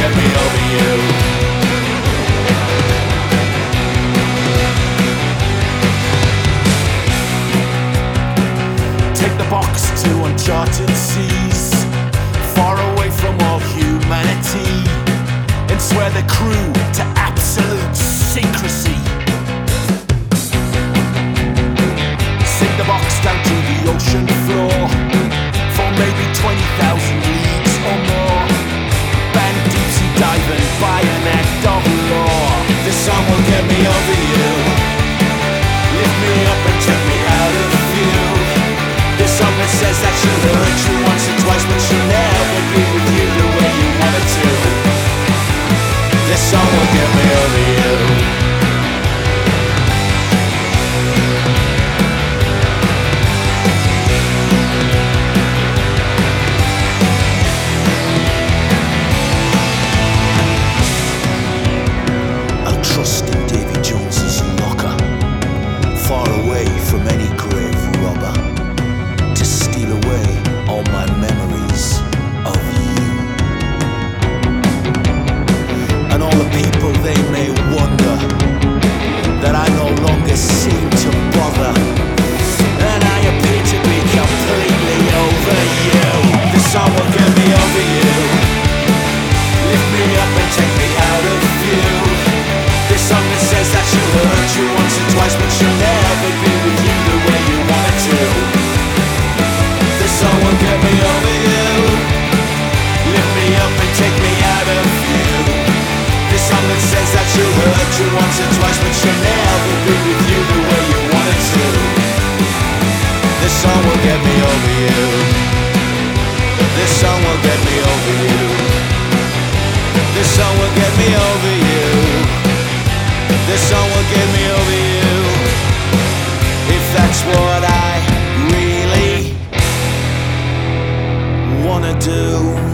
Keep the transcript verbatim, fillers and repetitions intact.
get me over you. Take the box to uncharted seas, far away from all humanity, and swear the crew to absolute secrecy. Sink the box down to the ocean floor, for maybe twenty thousand leagues or more. Bang deep sea diving by an act of law. This song will get me over you, lift me up and take me out of view. This song that says that she'll hurt you once or twice, but she'll never be with you the way you want her to. This song will get me over you. I'll trust in Davy Jones's locker, far away from any grave robber, to steal away all my memories of you. And all the people, they may wonder that I no longer seem to bother, and I appear to be completely over you. This song will get me over you, lift me up and take me out of view. This song that says that she'll hurt you once or twice, but she'll never be with you the way you want her to. This song will get me over you, lift me up and take me out of view. This song that says that she'll hurt you once or twice, but she'll never be with you the way you want her to. This song will get me over you. This song will get me over you. This song will get me over you. This song will get me over you. If that's what I really wanna do.